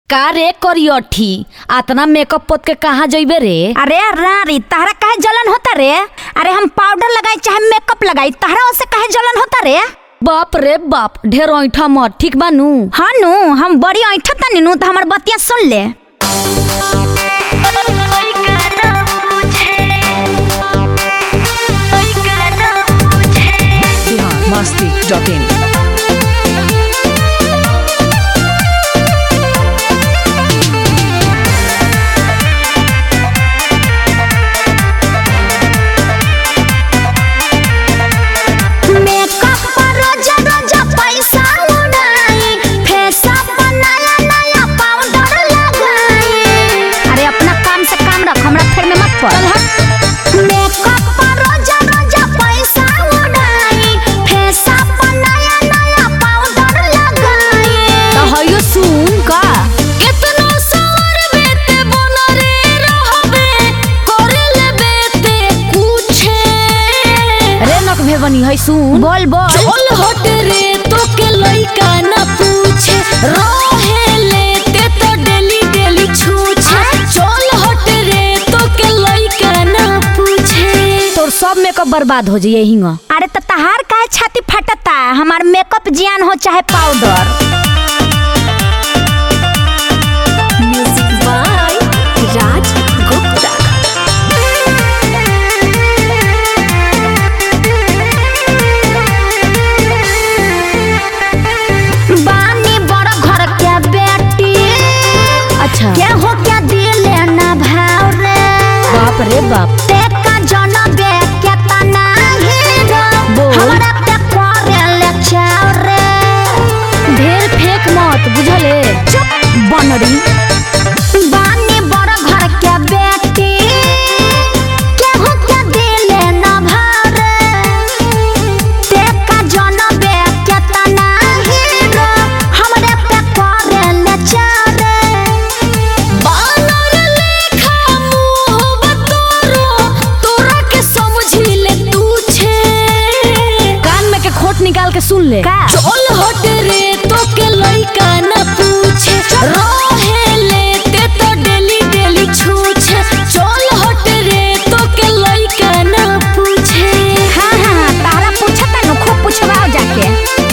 का रे करियठी आतना मेकअप पोत के कहाँ जइबे रे? अरे रारी तहरा काहे जलन होता रे? अरे हम पाउडर लगाई चाहे मेकअप लगाई तहरा उससे काहे जलन होता रे? बाप रे बाप ढेर ऐठा मत ठीक बानू। हाँ नु हम बड़ी ऐठा तनी नु तो हमार बतिया सुन ले। masti.in बनी है सुन बोल बोल चल हट रे तो के लइका ना पूछे रहे लेते तो डेली डेली छूछे चल हट रे तो के लइका ना पूछे तोर सब मेकअप बर्बाद हो जाए हिंगा। अरे तो तहार काहे छाती फटता? हमार मेकअप जियान हो चाहे powder. Music by Raj Gupta. अच्छा क्या हो क्या दिल ना भाव रे? बाप रे बाप ते का जनबे के तना हीरो हमरा पे करे ले चाव रे। ढेर फेंक मत बुझले चुप बनरी बानी बड़ घर के बेटी क्या हो क्या दिल ना भाव रे? ते का जनबे के तना हीरो हमरा पे करे ले चाव निकाल के सुन ले। चल हट रे तो के लइका ना पूछे रहे लेते तो डेली डेली छूछे चल हट रे तो के लइका ना पूछे। हाँ हाँ तारा पूछता न खूब पूछवाओ जाके।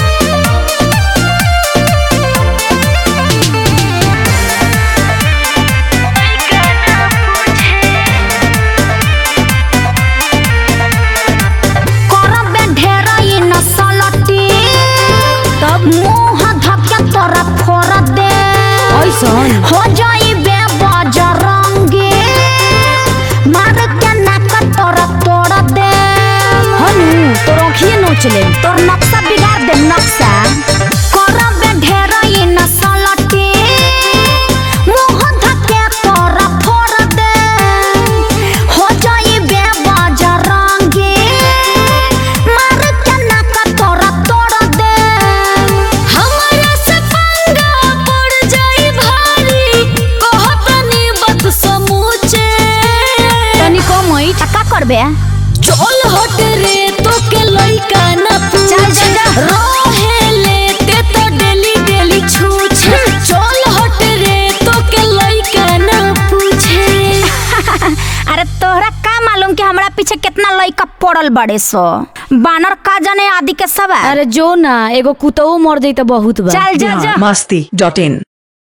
हो जाइबे बजरंगी मार के नाक तोरा तोड़ दे। हनु तोर आँखिए नोच ले तोर नक्शा बिगाड़ दे नक्शा। करबे ढेरई नसलटी मुंह धके तोरा फोड़ दे। हो जाइबे बजरंगी मार के नाक तोरा तोड़ दे। हमरा से पंगा पड़ जाई समूचे तनी कम का करबे? चल हट रे तो के लइका ना पूछे रहे लेते तो डेली डेली छूछे चल हट रे तो के लइका ना पूछे। अरे तोहरा का मालूम कि हमरा पीछे कितना लइका पड़ल बड़े सो? बानर का जाने आदि के सवाल। अरे जो ना एगो कुतऊ मर जाई तो बहुत बा। चल जा masti.in